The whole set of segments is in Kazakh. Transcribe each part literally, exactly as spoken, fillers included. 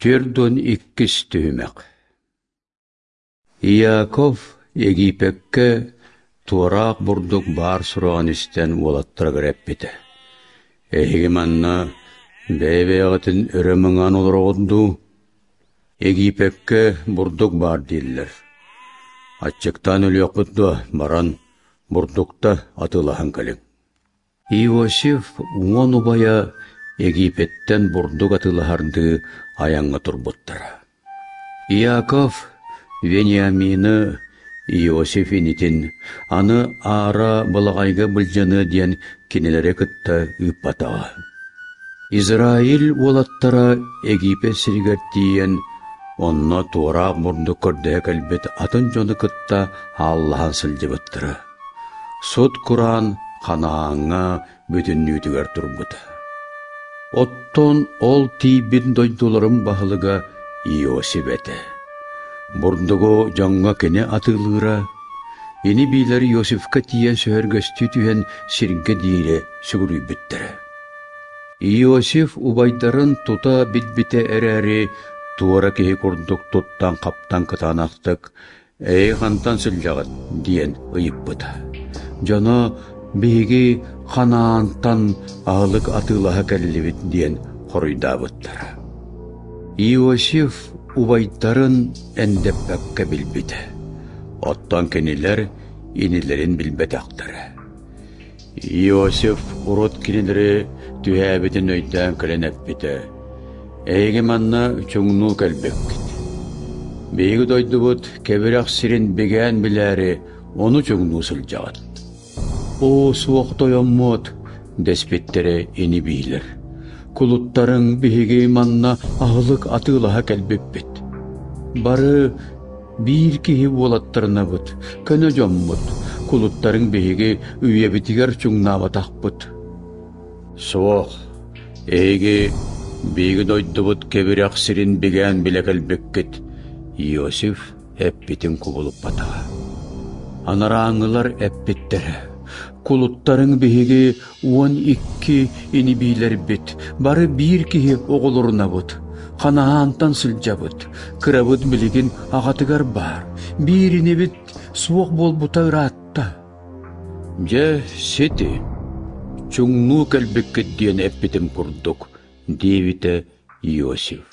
Түрдөн иккис түймек. Иаков Египекке туарақ бурдук бар сураған істен олаттыра кіреппеті. Эһиги манна бәйбәйгатын өрөміңан олар оғынду. Египекке бурдук бар дейілер. Атчыктан өліок бұдду баран бурдукта атылахан калың. Иосиф уон убая Египеттен бурдук атылахарды аяңға турбуттара. Иаков Вениамины Иосиф инитин аны ара балағайга бұлжаны ден кенелері кытта үппатаға. Израиль олаттара Египет сиргеттиен онна туарақ бурдук көрдігі кәлбет атын жоны кытта Аллахан сылжыбыттыра. Сот Куран қанағаңа бүтін нүйдігер турбута. Оттон ол тейбін дойдуларым бағылыға Иосиф әті. Бурдугу жаңға кене атылыра, ені билер Иосифка тиен сөхергөсті түйен сирге дейілі сүгірі бүттірі. Иосиф убайдарын тута бит-бите әрәрі туара кеге күрдік туттан қаптан кытанақтық, әй қантан сылжағыт дейін ұйып бұта. Жана бейге қанаантан ағылық атылаға кәлілібіт дейін қорыйда бұттыра. Иосиф убайдарын әндеппәкке білбіді. Оттан кенелер енелерін білбет ақтыры. Иосиф урот кенелері түйәбетін өйттен кілін әппіді. Әйге манна чоңну кәлбеккіді. Бейгі дойды бұд кәбірақ сирин беген біләрі оны чоңну сылжағыд. О суоқтой оммот деспеттері ені бейлер. Кулуттарың бейге манна ағылық атылаға кәлбеппет. Бары бір кеге болаттарына бұд, көне жоммұд. Кулуттарың бейге үйебітігер чуңнаватақ бұд. Суоқ, әйге бейге дойды бұд кебірек сирин беген біле кәлбеккет. Иосиф әппетін құбылып батаға. Анараңылар әппеттері. Кулуттарың беге он икки ені бейлер бет, бары бір кеге оғылырына бұд. Қанаантан сылжа бұд, кірабыд білеген ағатығар бар. Біріне бет суық бол бұтағыр атта. Жа сеті, чуңну кәлбеккет дейін әппетім күрдік, дейбіті Иосиф.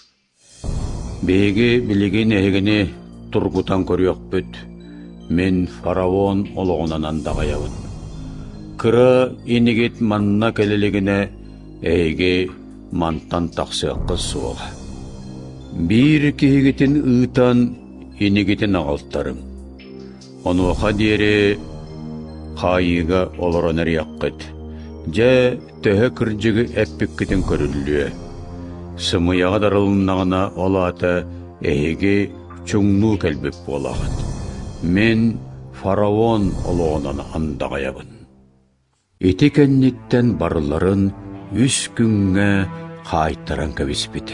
Беге білеген әгіне тұрғытан көріяқ бүд, мен фараон олығынан андағаябын. Кыра инигит манна келелегіне әйге мантан тақсыққы суға. Бір кегетін ұйтан инигетін ағалтарым. Оны оқа дері қайыға олырыныр яққыд. Жа төһі кіржігі әппіккетін көріліе. Сымыяға дарылынағына олаты әйге чуңну кәлбіп болағыд. Мен фараон олығынан андағаябын. Етекеннеттен барыларын үс күнге қайттаран кәбіспіді.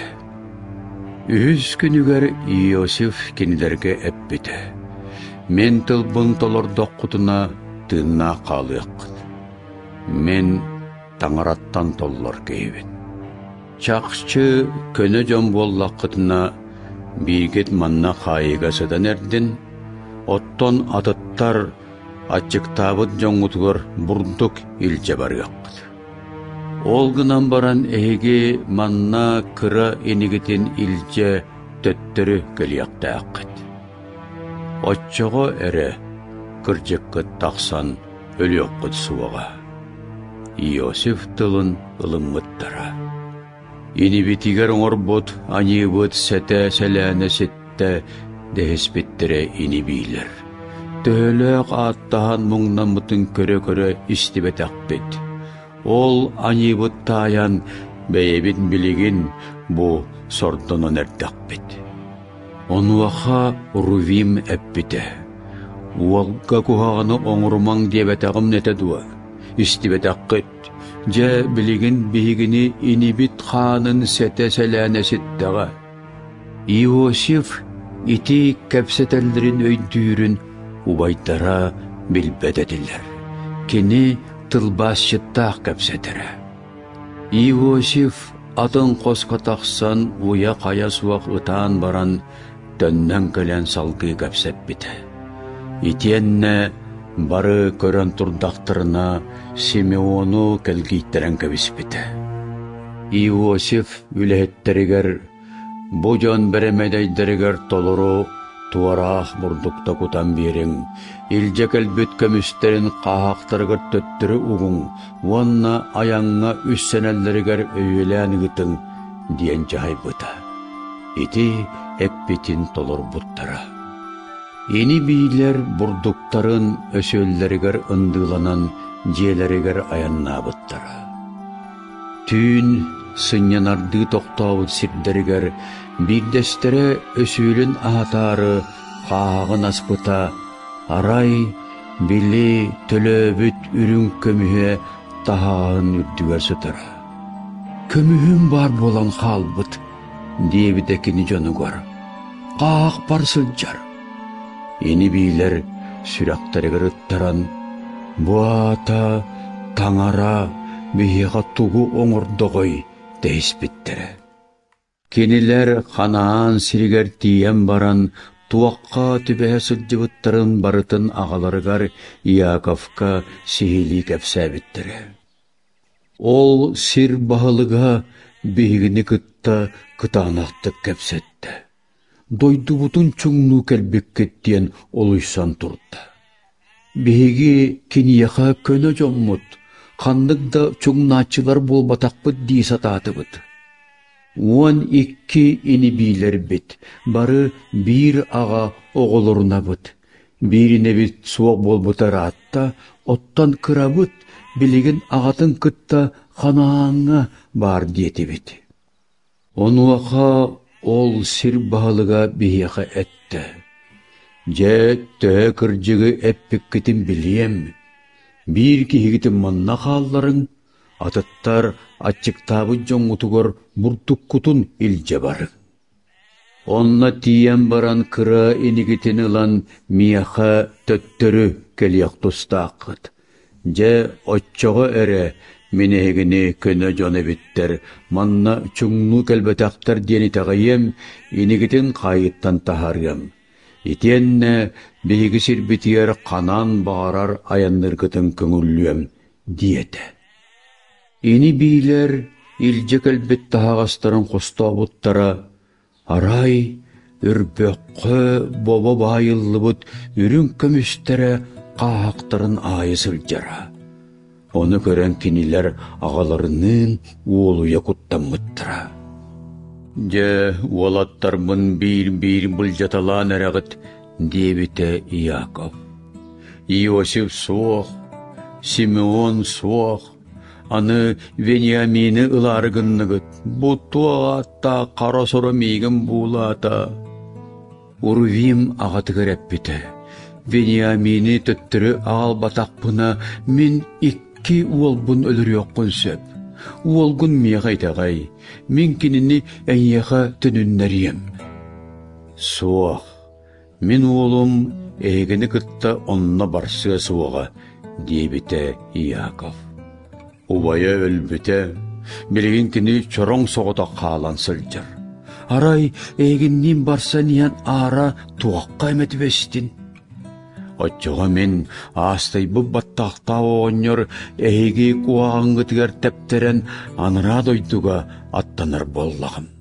Үс күнігер Иосиф кенілерге әппіді. Мен тылбын толырдық құтына тынна қалыққыд. Мен таңараттан толлар кейбін. Чақшы көне жон боллаққытына бейгет манна қайыға сөдан әрдін, оттон атыттар Ачыктабыт жоңутугар бурдук илче барыяққыд. Олгынан баран эйге манна кыра энигетин илче төттөрү көлияқта аққыд. Отчого әрі кыржыққыд тақсан өліоққыд суаға. Иосиф тылын ылыммыттара. Инибитигер оңорбот, анибыт сәті сәләні сетті дәхеспеттері инибилер. Төлөк аттахан мұңнан мұтын көрі-көрі істебет ақпет. Ол анибыт таян бәйебет білеген бұ сордонын әрді ақпет. Онуаха Рувим әппеті. Уалға кухағаны оңырмаң дебет ағым нетедуа. Істебет ақпет. Жа білеген бейгіні инибит қанын сәті сәләні сеттіға. Иосиф ити кәпсетәлдерін өйдүйірін убайдара билбедедилер. Кені тылбас шыттақ кәпсетері. Иосиф атын қосқа тақсан уя қая суақ ұтан баран төннен көлен салғы кәпсеп біті. Итенне бары көрін тұрдақтырына Симеону кәлгейттірен кәбіс біті. Иосиф үләхеттерігер, бұжан бәрімедейдерігер толыру туарақ бұрдықта күтан берің, илже кәлбет көмістерін қағақтырғыр төттірі ұғын, онна аяңға үссенәлдерігер өйелән ғытың, дейін жай бұта. Ити әппетін толыр бұттара. Ені бийлер бұрдықтарын өсөллерігер ұндыланан, желерігер аянна бұттара. Түйін сынянарды тоқтауыт сирдерігер, Бирдестері өсүлін ағатары қағын аспыта, арай, били, төлөбіт үрін көміхе тағағын үрдігер сұтыра. Көміхін бар болан қалбыт, дебітекіні жоны қар. Қағақ бар сылжар. Ені бийлер сүрақтарығыр ұттаран, бұата, таңара, бейеға туғы оңырдығой дейспіттері. Кенилер ханаан сиригер тиен баран, туаққа түбәе сылжыбыттарын барытын ағаларығар Иаковка сихили кәпсәбіттірі. Ол сир бағылыға бейгіні кытта кытанақтық кәпсәтті. Дойду бұтын чүңну кәлбек кеттен олыйсан тұрды. Бейгі кенияға көні жоммұт, қандықда чүңначылар бол батақпыт дейсататы бұд. Он икки ини бийлер бит, бары бир аға оғылырына бұд. Бирине бит суақ бол бұтар атта, оттан кыра бұд, білеген ағатын кытта ханаңа бар деті бит. Онуақа ол сир бағылыға бейеға әтті. Же тө кіржігі әппік кітін білем. Бір кейгітін манна қалларын, атыттар ачыктабы жоңутугор буртук кутун илже бары. Онна тиен баран кыра инигитин ылан мияха төттөрү келияк тустаақыт. Же отчоға әрі менегini көнө жоны биттер, манна чуңну келбетақтар дени тағайым, инигитин қайыттан тахарым. Итенне бейгі сирбитер қанан бағарар аянныргытын көңүллүем диете. Ини бийлер илже кәлбет тағастарын қоста бұттара, арай, үрбөққы, боба байылы бұд, үрін көмістері қағақтарын айысыл жара. Оны көрен кенилер ағаларының уолуя құттан мұттыра. Же уолаттармын бейір-бейір бұлжаталан әрағыт дебіті Иаков. Иосиф соқ, Симеон соқ, аны Вениамины ыларыгынныгыт, бұттуағатта қара сора мейгін бұлата. Урвим ағатығыр әппіті. Вениамины төттірі ағал батақпына мен икки уолбун өлір еққын сөп. Уолгун меғайтағай, мен кеніні әйеға түніннәрем. Суақ, мен уолым әйгіні кытта онна барсыға суаға, дебіті Иаков. Убая өлбіте, білген кені чороң соғыта қалан сылжыр. Арай, әйгіннен барса ниян ара туаққа әмет вестін. Отчоға мен астай бұ баттақта оғыныр әйгі қуағыңғы тігер тәптерен аныра дойдуға аттаныр боллағым.